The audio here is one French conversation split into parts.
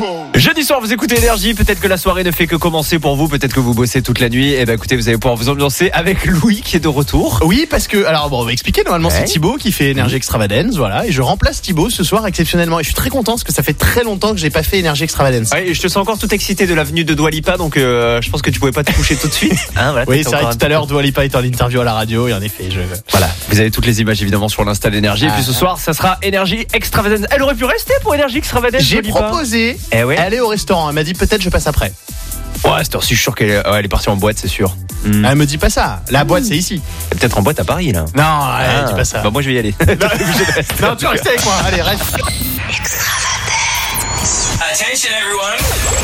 Jeudi soir, vous écoutez Énergie. Peut-être que la soirée ne fait que commencer pour vous. Peut-être que vous bossez toute la nuit. Eh ben, écoutez, vous allez pouvoir vous ambiancer avec Louis qui est de retour. Oui, parce que, alors bon, on va expliquer. Normalement, c'est Thibaut qui fait Énergie Extravagance, voilà. Et je remplace Thibaut ce soir exceptionnellement. Et je suis très content parce que ça fait très longtemps que j'ai pas fait Énergie Extravagance. Ouais, et je te sens encore tout excité de la venue de Dua Lipa, donc je pense que tu pouvais pas te coucher tout de suite. Hein, voilà, oui, c'est vrai que tout à l'heure, Dua Lipa était en interview à la radio et en effet, Voilà, vous avez toutes les images évidemment sur l'Insta d'Énergie. Et puis ce soir, ça sera Énergie Extravagance. Elle aurait pu rester pour Énergie Extravagance. J'ai proposé aller au restaurant. Elle m'a dit peut-être je passe après. Ouais, c'est aussi sûr qu'elle est partie en boîte, c'est sûr. Elle me dit pas ça. La boîte, c'est ici. Elle est peut-être en boîte à Paris là. Non, elle dit pas ça. Bah moi je vais y aller. Non, tu restes avec moi. Allez, reste. Attention everyone.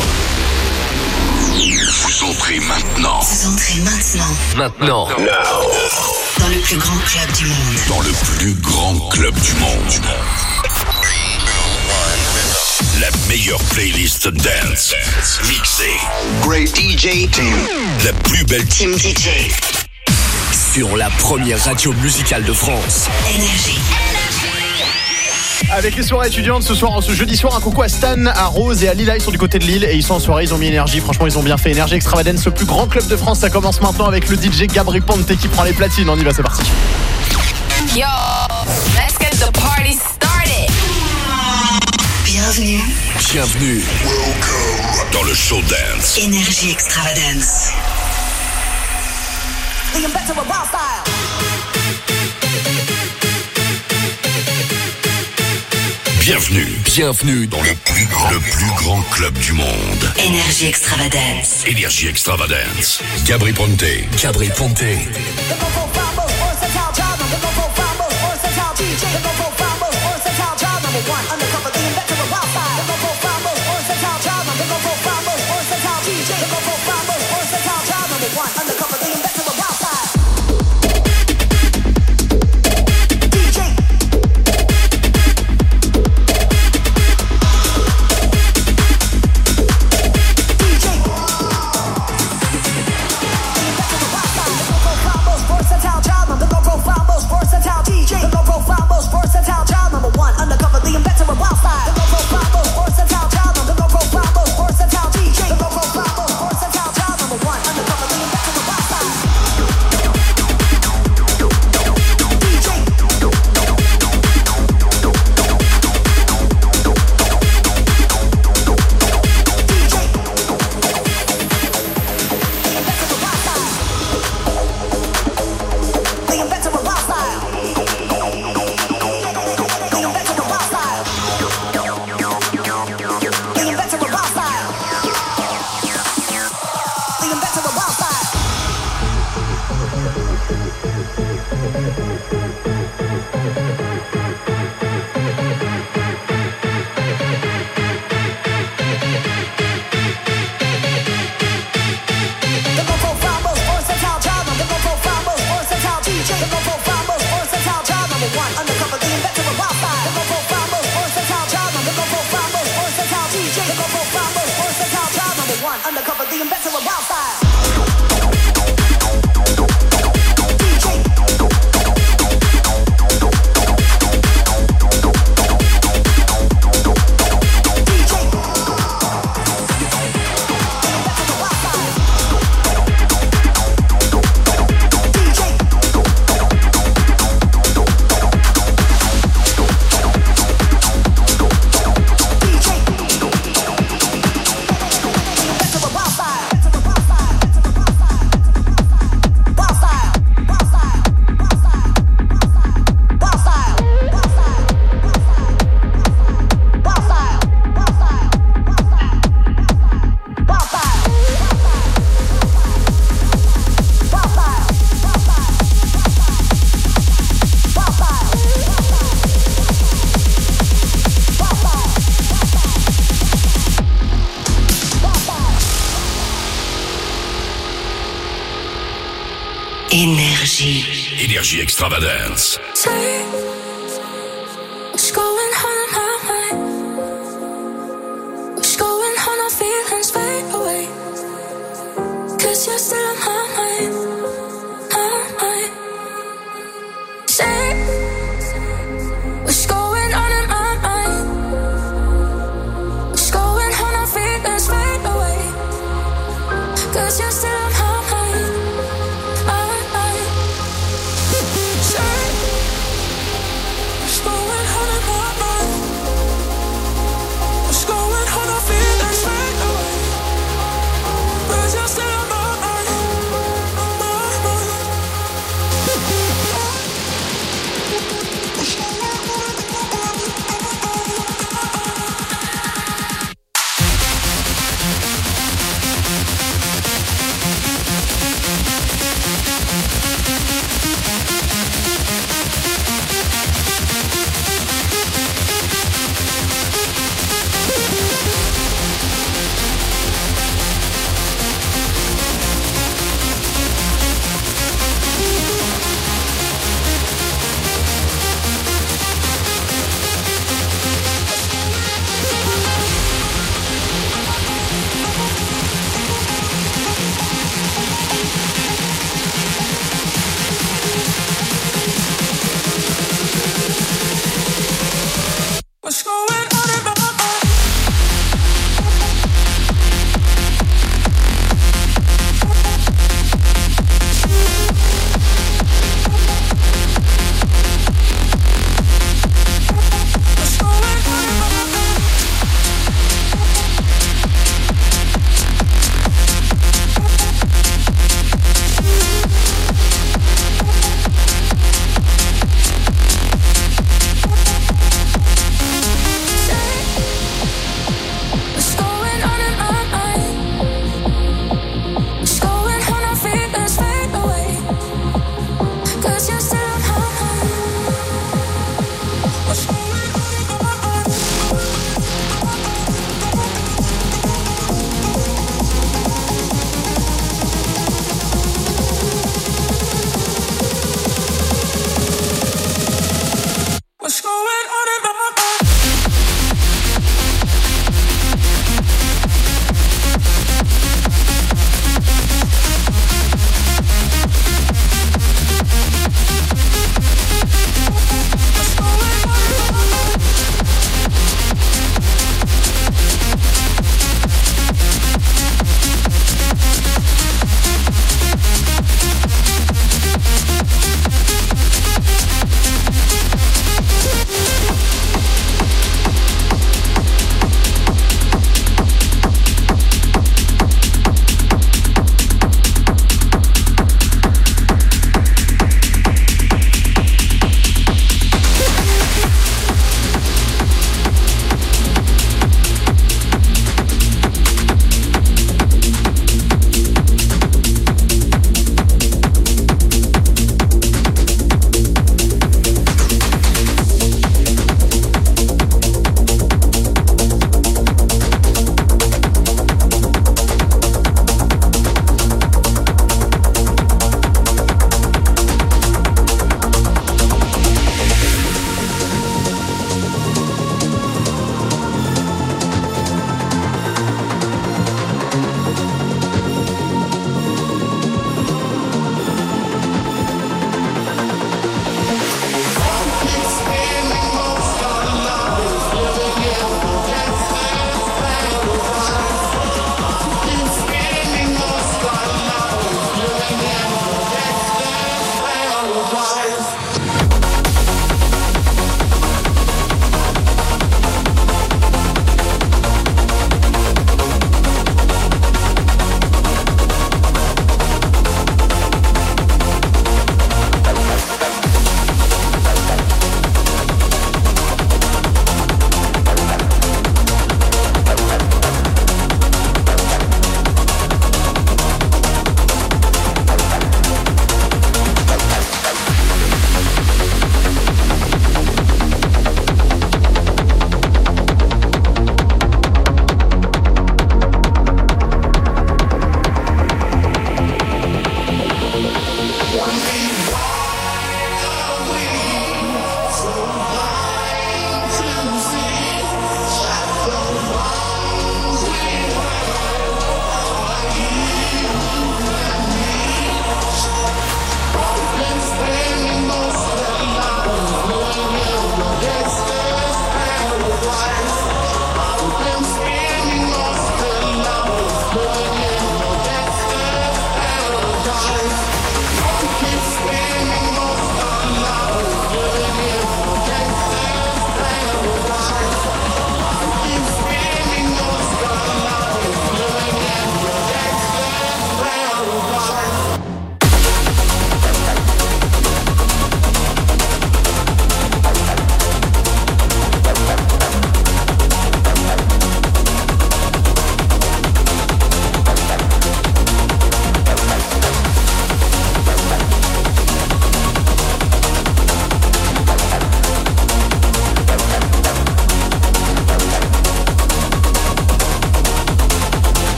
Vous entrez maintenant. Maintenant. Dans le plus grand club du monde. Dans le plus grand club du monde. La meilleure playlist dance. Mixée. Great DJ team. La plus belle Team DJ. Sur la première radio musicale de France. Énergie. Avec les soirées étudiantes ce soir, ce jeudi soir, un coucou à Stan, à Rose et à Lila. Ils sont du côté de Lille et ils sont en soirée, ils ont mis Énergie. Franchement, ils ont bien fait. Énergie Extravagance, le plus grand club de France. Ça commence maintenant avec le DJ Gabri Ponte qui prend les platines. On y va, c'est parti. Yo, let's get the party started. Bienvenue. Bienvenue. Dans le show dance. Énergie Extravagance. Bienvenue dans le plus grand club du monde. Énergie Extravagance. Énergie Extravagance. Gabri Ponte. Énergie Extravagance. What's going on in my mind? What's going on?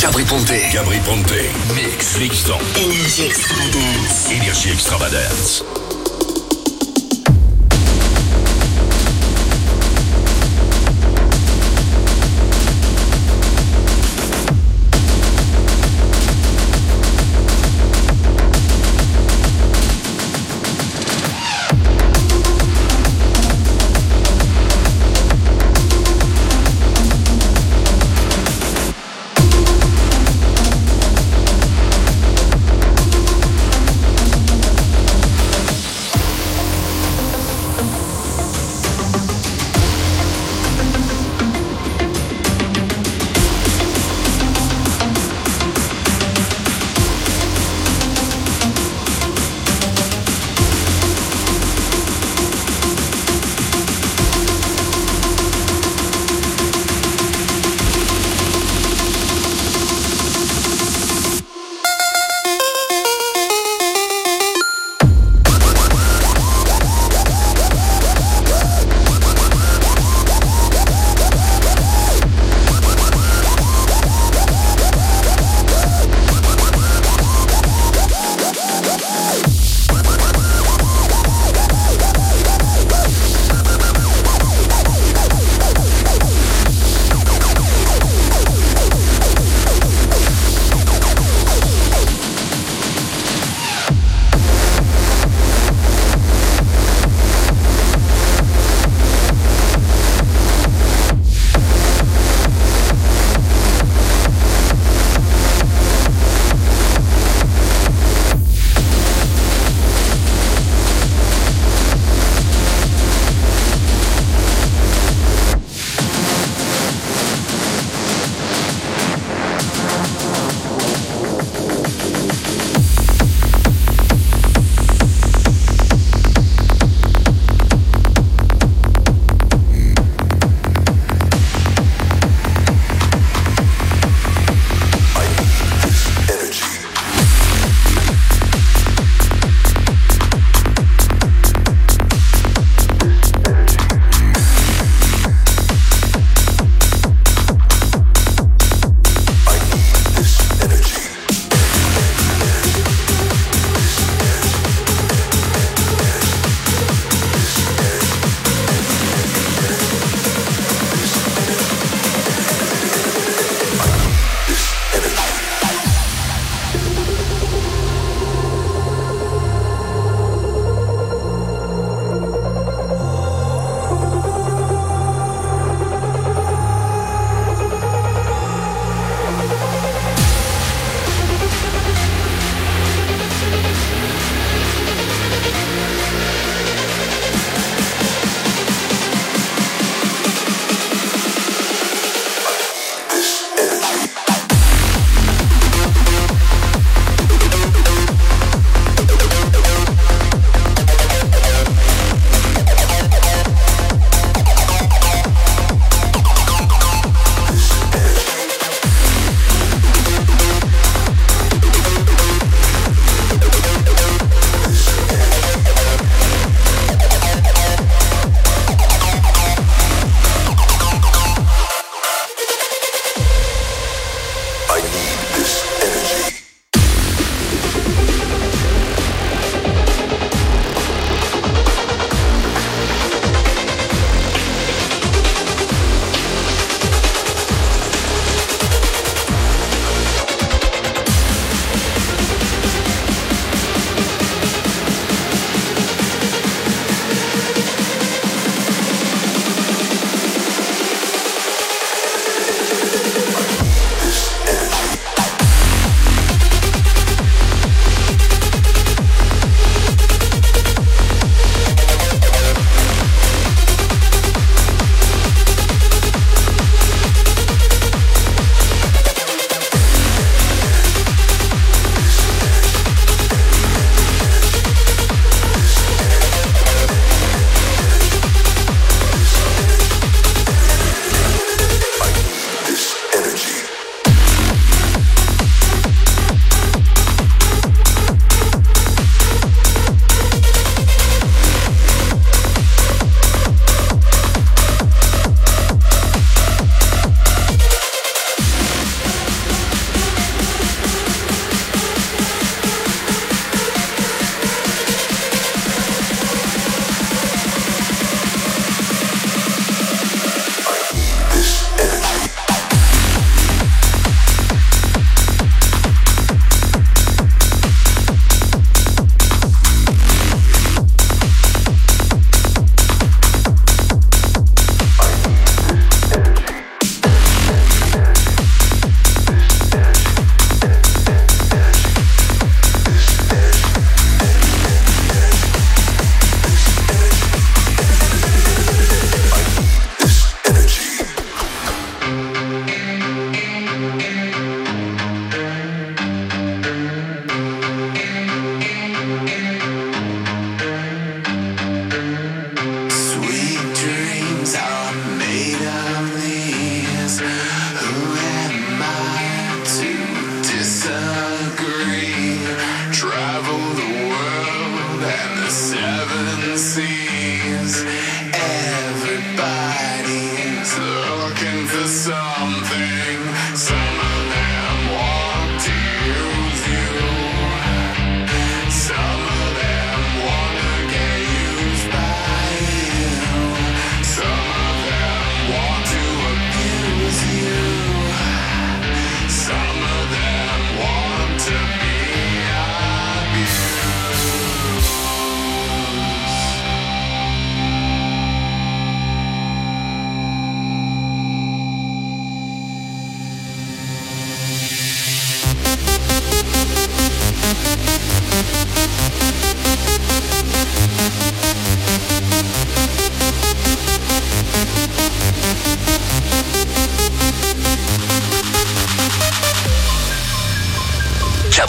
Gabri Ponte. Mix dans Énergie Extravagance. Énergie Extravagance.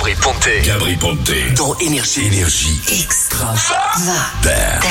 Gabri Ponte. Gabri Ponte. Dans Énergie. Extra. Dance.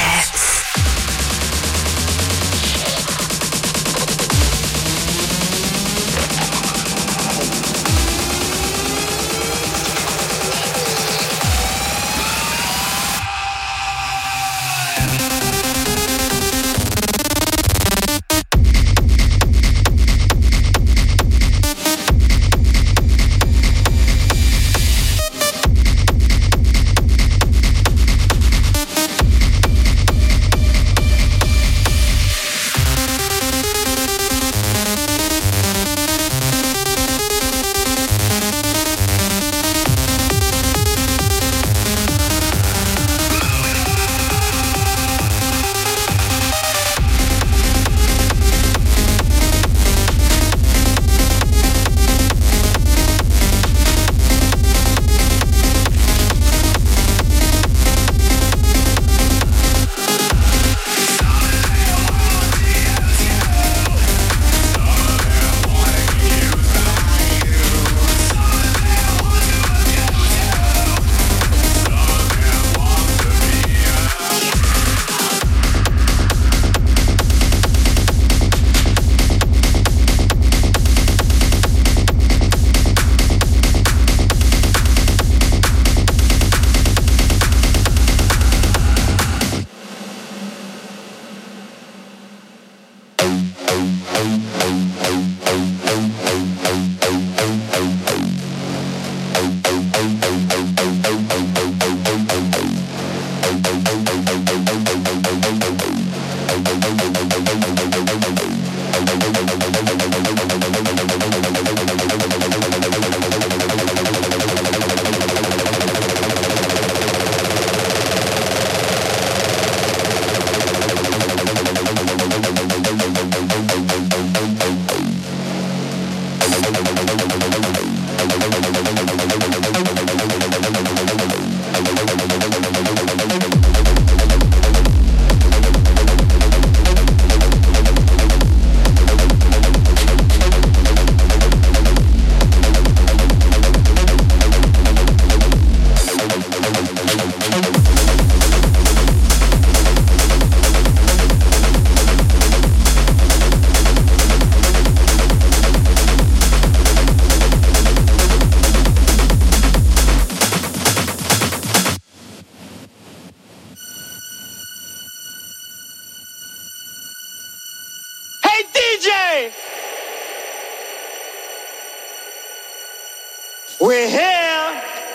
We're here.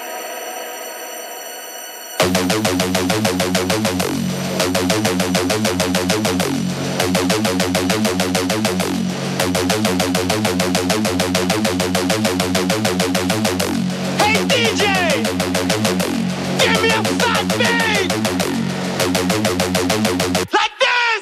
Hey DJ, give me a fat beat like this.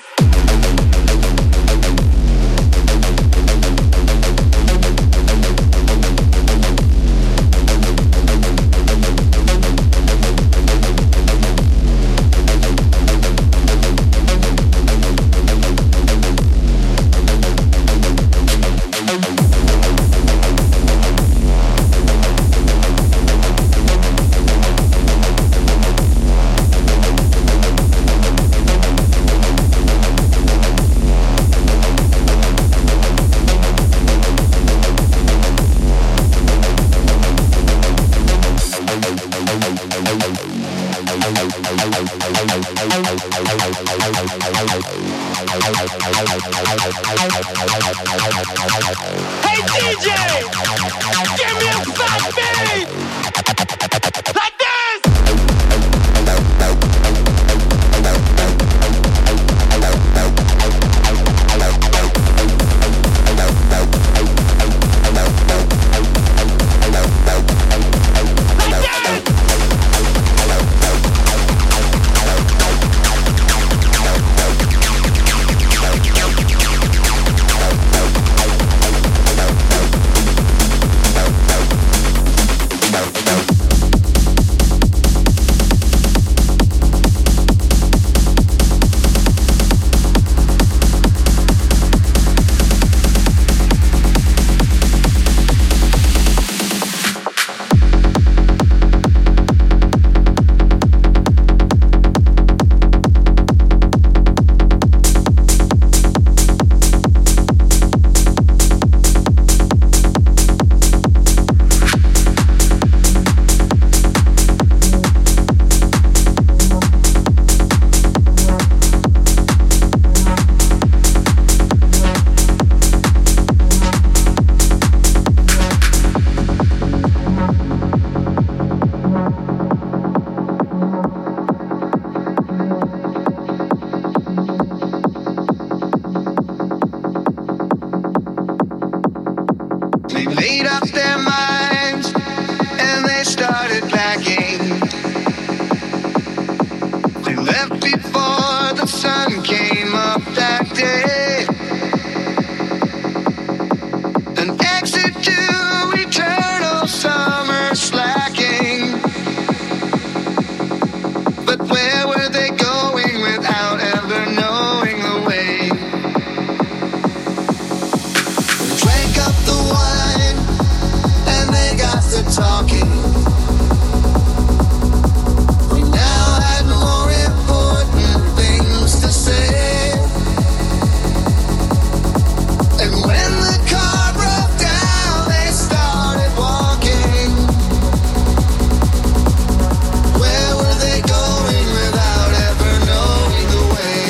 Hey DJ, give me a fat beat like this. walking. We now had more important things to say. And when the car broke down, they started walking. Where were they going without ever knowing the way?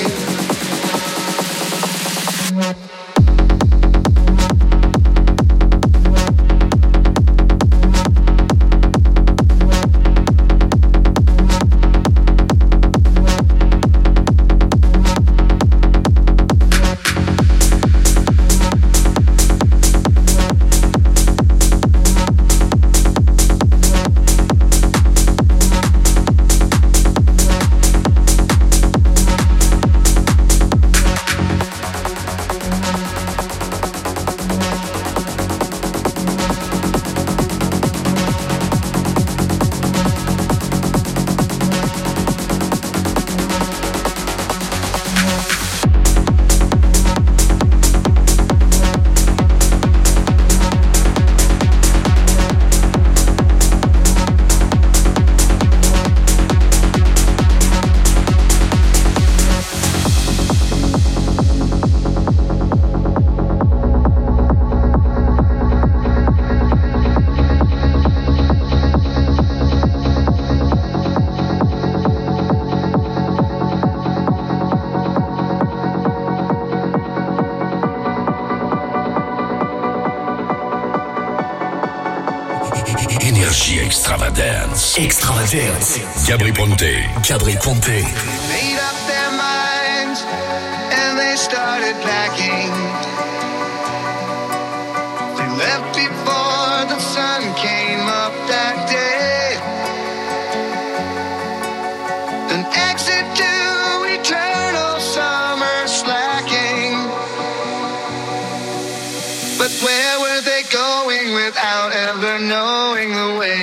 Énergie Extravagance. Extravagance. Gabri Ponte. Gabri Ponte. Made up their minds and they started packing. They left before the sun came up that day. An exit to eternal summer slacking. But where were they going without ever knowing the way?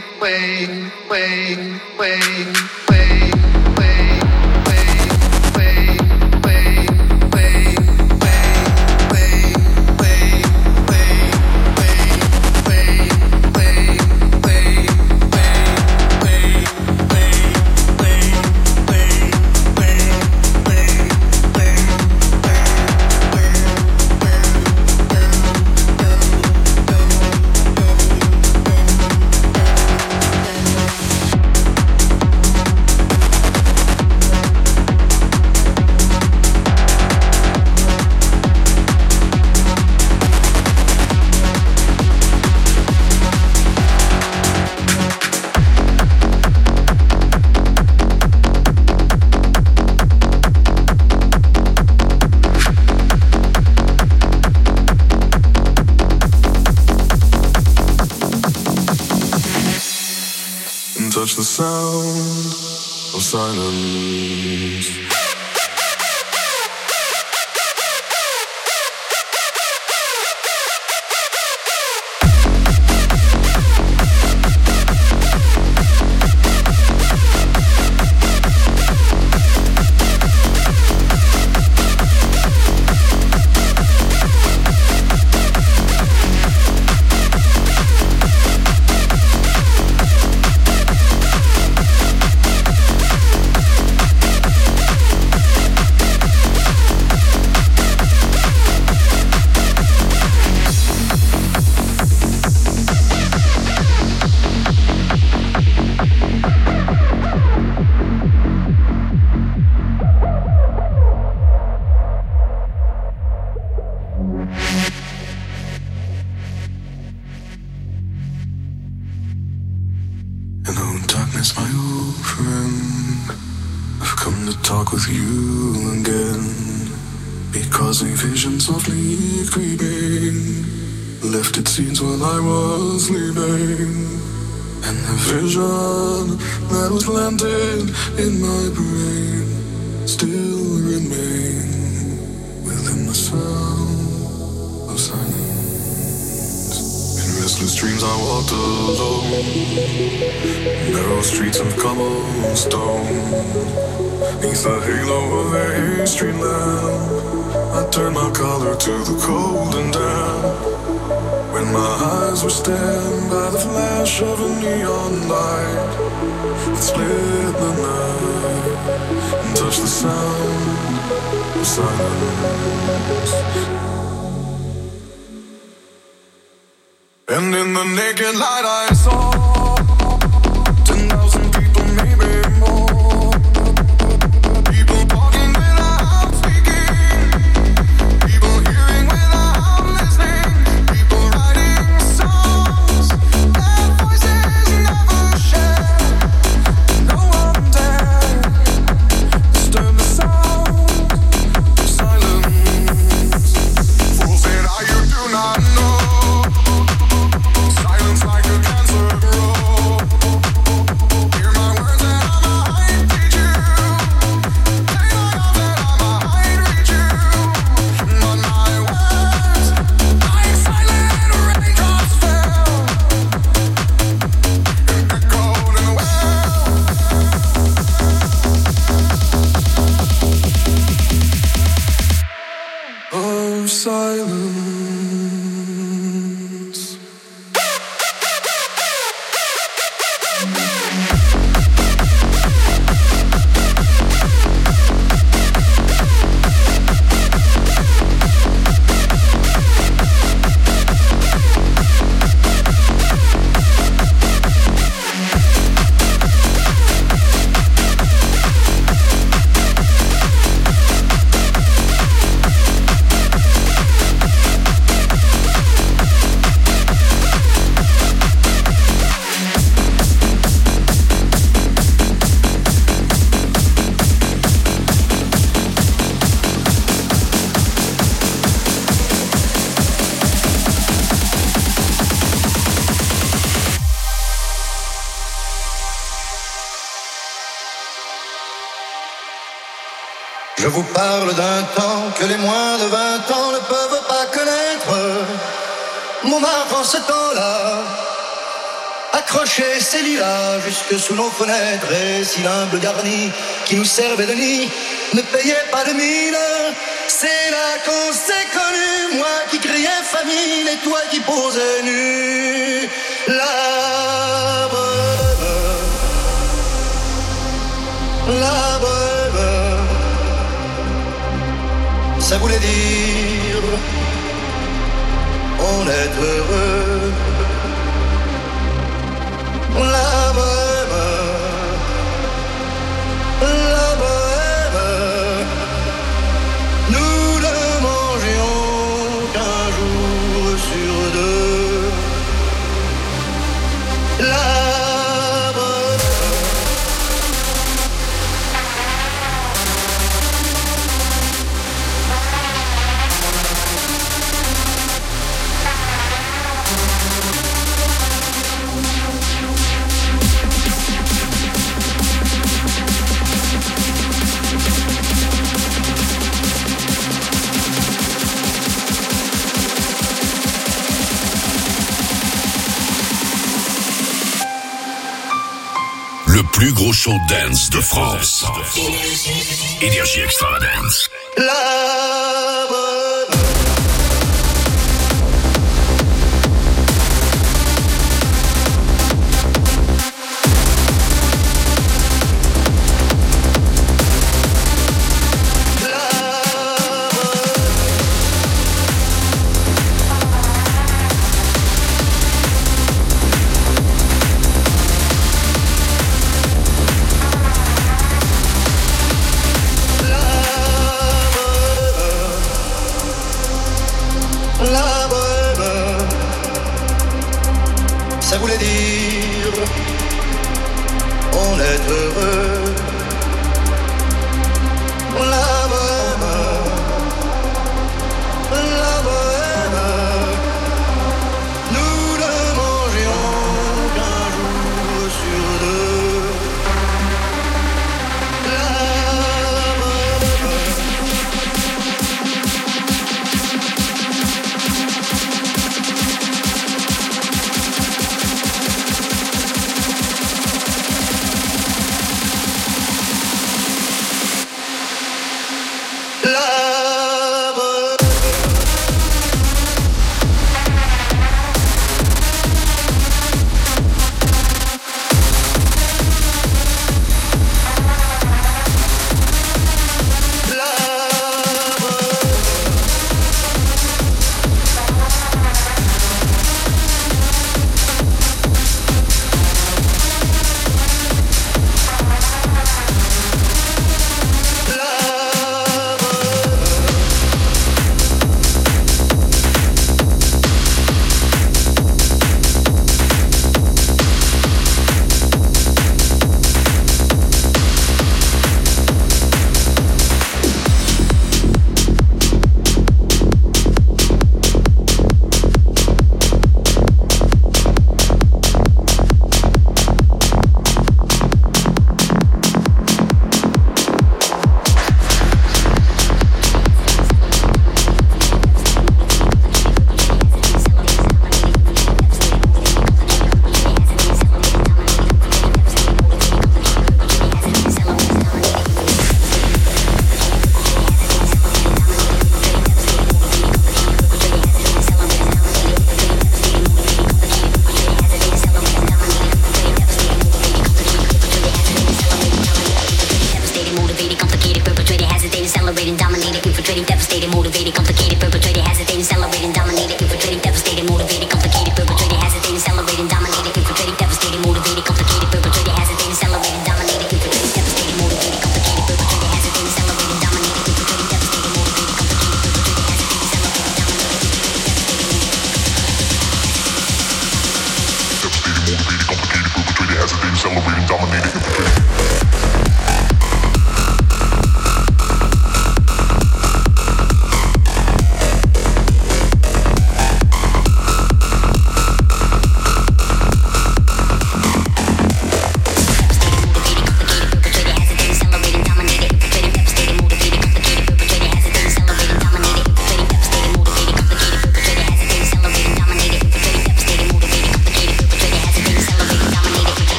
Touch the sound of silence. Hello, darkness, my old friend. I've come to talk with you again, because a vision softly creeping left its scenes while I was sleeping. And the vision that was planted in my brain still remains within the sound of silence. In restless dreams I walked alone, narrow streets of cobblestone. Neath the halo of a street lamp, I turned my collar to the cold and damp. When my eyes were staring by the flash of a neon light that split the night and touched the sound of silence. And in the naked light I saw 10,000 people, maybe more. People walking without speaking, people hearing without listening, people writing songs their voices never share. No one dared disturb the sound of silence. Fools said, "Ah, you do not know. Silence like a cancer grow. Hear my words and I might teach you. Take my arms and I might reach you. But my words, like silent raindrops fell and echoed in the well of silence. Je vous parle d'un temps que les moins de 20 ans ne peuvent pas connaître. Montmartre en ce temps-là accrochait ses lilas jusque sous nos fenêtres. Et si l'humble garni qui nous servait de nid ne payait pas de mine, c'est là qu'on s'est connus. Moi qui criais famine et toi qui posais nu. La brève, ça voulait dire on est heureux. La bohème, nous ne mangions qu'un jour sur deux. La bohème. Le plus gros show dance de France. Énergie Extravagance. La bohème. La bohème, ça voulait dire on est heureux. La bohème, nous ne mangions qu'un jour sur deux. La bohème.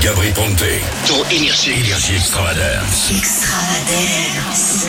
Gabri Ponte. Sur Énergie. Énergie Extravagance. Extravagance.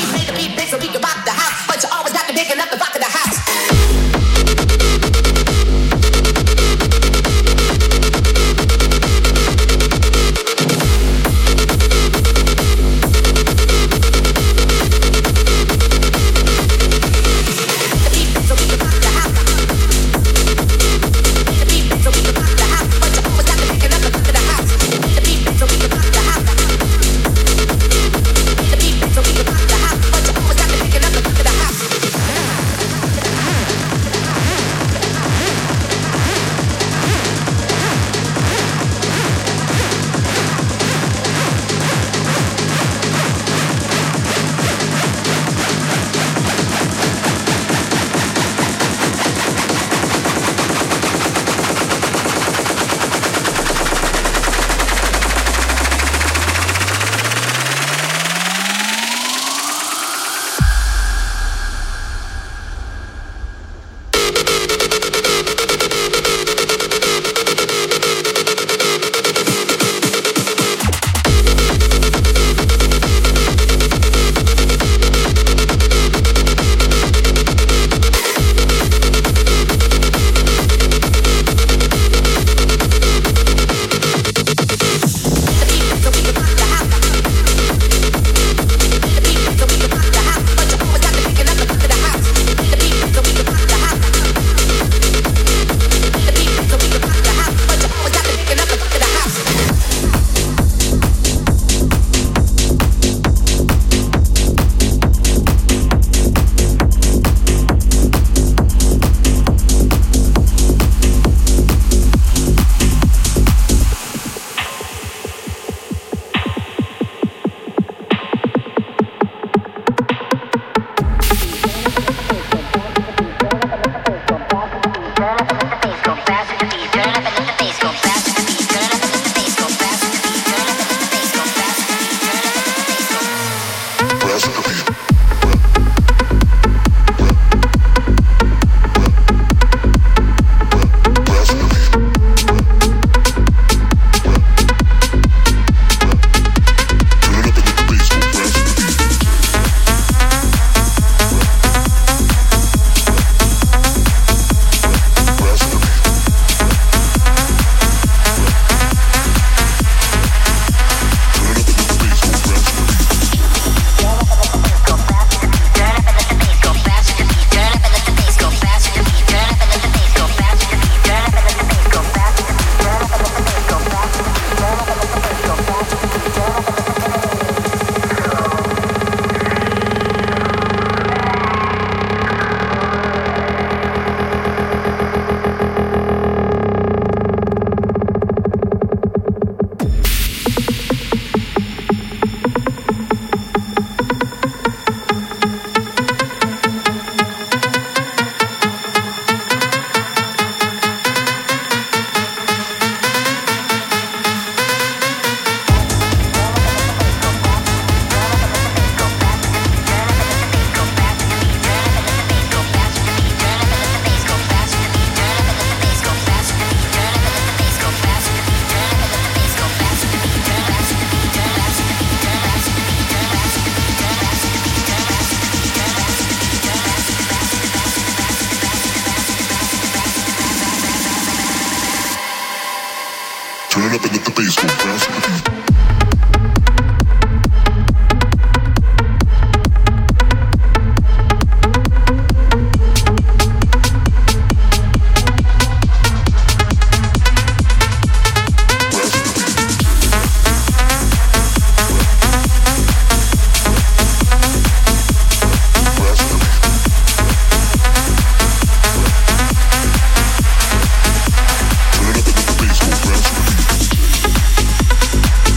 Turn up and let the bass go fast with the beat. Turn up and let the bass go fast with the beat.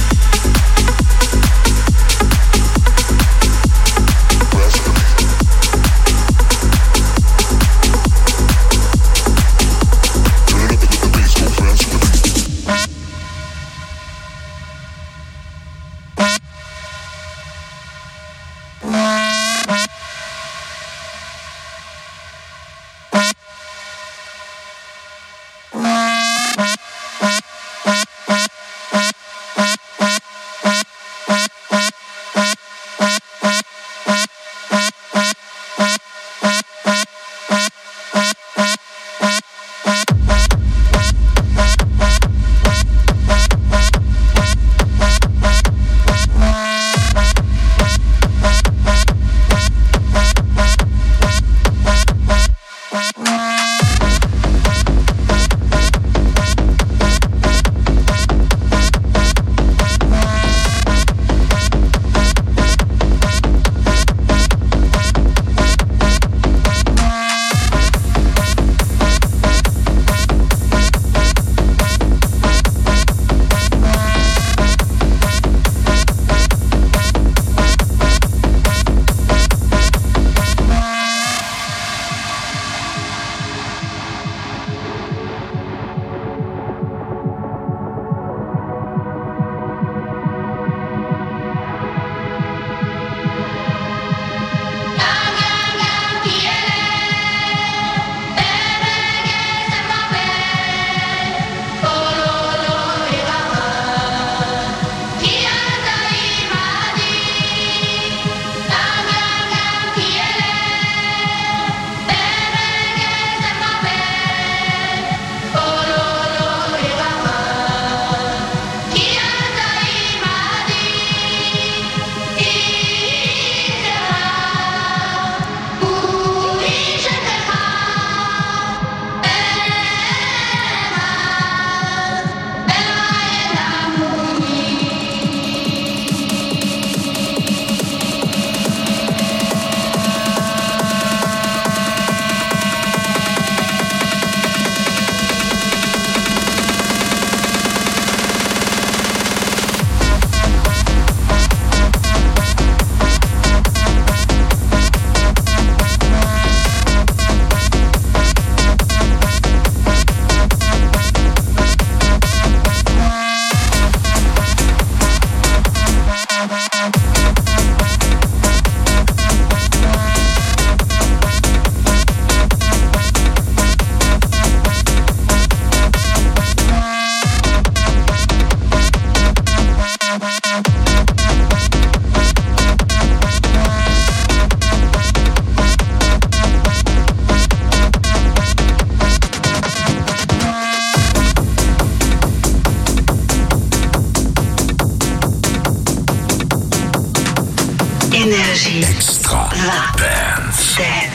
Énergie. Extra Dance.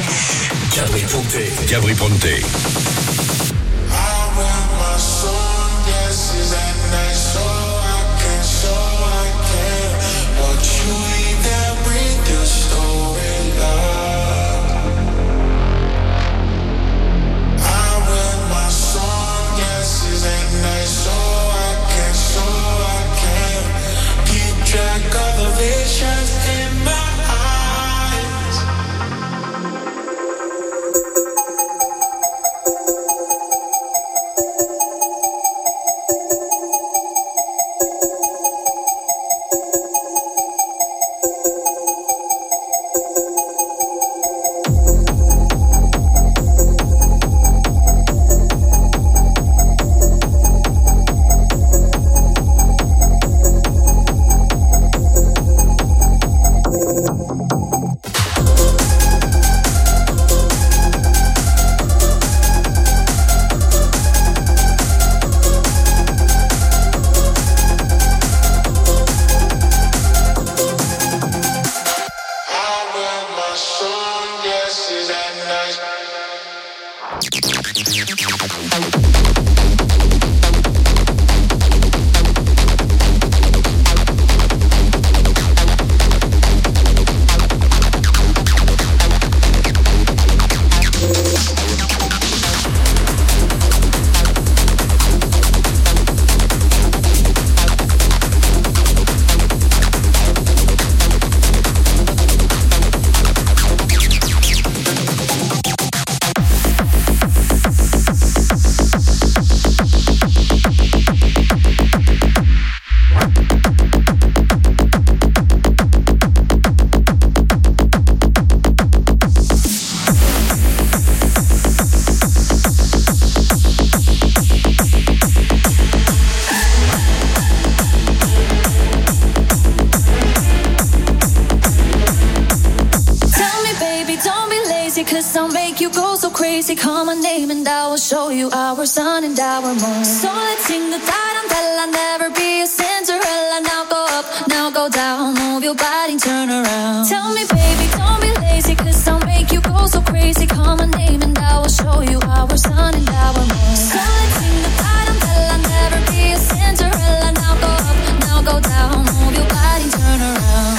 Gabri Ponte. Call my name and I will show you our sun and our moon. So let's sing the tarantella, never be a Cinderella. Now go up, now go down, move your body and turn around. Tell me baby, don't be lazy, cause I'll make you go so crazy. Call my name and I will show you our sun and our moon. So let's sing the tarantella, never be a Cinderella. Now go up, now go down, move your body and turn around.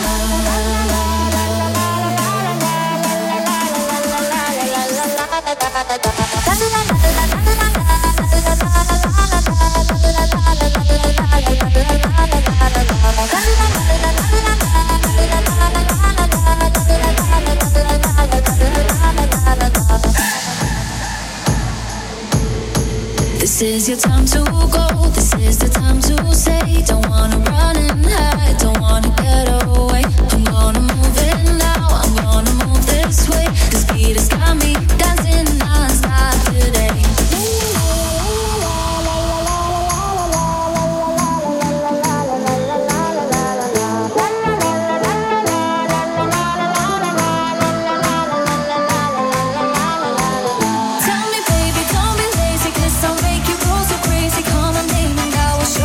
This is your time to go, this is the time to say, don't wanna run and hide, don't wanna get away. I'm gonna move it now, I'm gonna move this way. This beat has got me dancing non-stop today. Tell me baby, don't be lazy, cause I'll make you go so crazy. Call my name and I will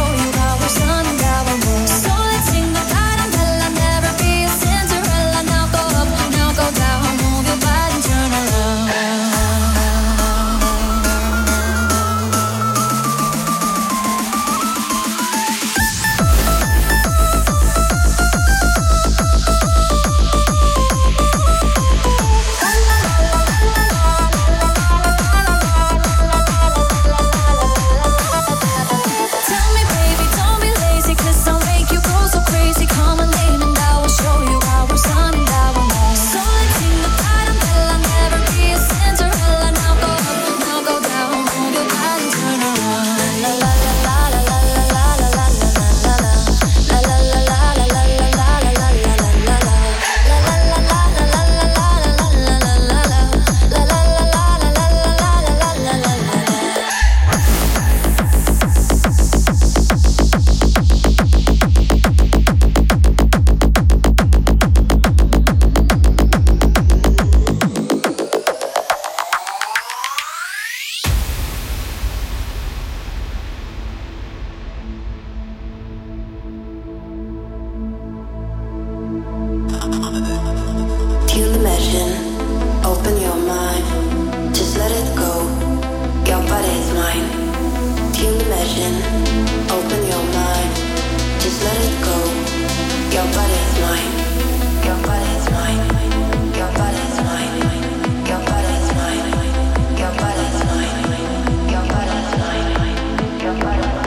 dimension, open your mind, just let it go. Your body is mine. Tune the mission, open your mind, just let it go. Your body is mine. Your body is mine. Your body is mine. Your body is mine. Your body is mine. Your body is mine. Your body is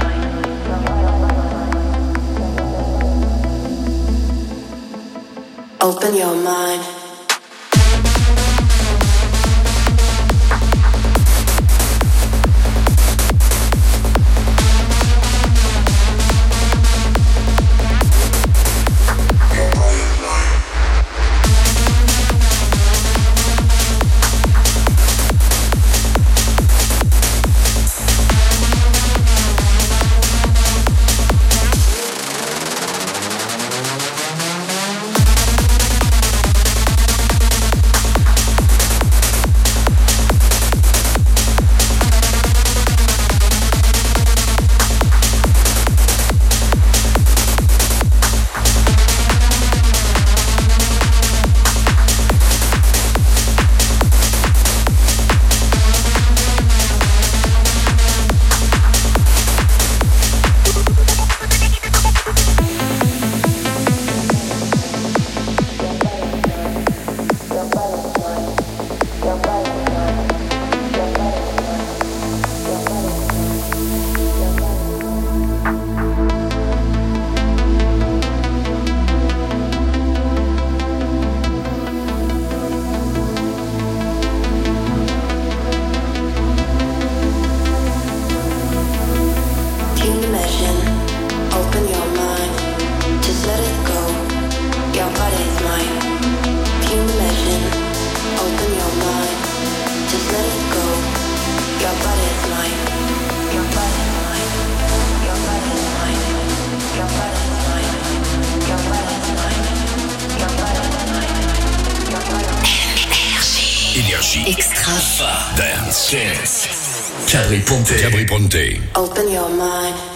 mine. Open your mind. Extravagance. Gabry Ponte. Open your mind.